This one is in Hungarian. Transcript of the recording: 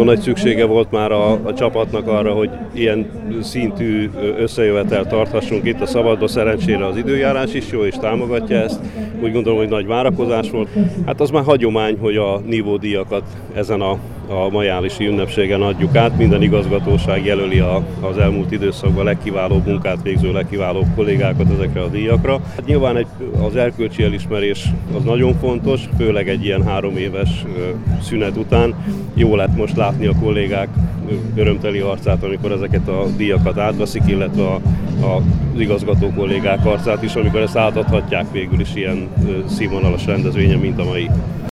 nagyon nagy szüksége volt már a csapatnak arra, hogy ilyen szintű összejövetelt tarthassunk itt a szabadba. Szerencsére az időjárás is jó és támogatja ezt. Úgy gondolom, hogy nagy várakozás volt. Hát az már hagyomány, hogy a nívódíjakat ezen a majálisi ünnepségen adjuk át. Minden igazgatóság jelöli az elmúlt időszakban legkiválóbb munkát végző, legkiválóbb kollégákat ezekre a díjakra. Hát nyilván az erkölcsi elismerés az nagyon fontos, főleg egy ilyen 3 éves szünet után. Jó lett most látni a kollégák örömteli arcát, amikor ezeket a díjakat átveszik, illetve az igazgató kollégák arcát is, amikor ezt átadhatják végül is ilyen színvonalas rendezvényen, mint a mai.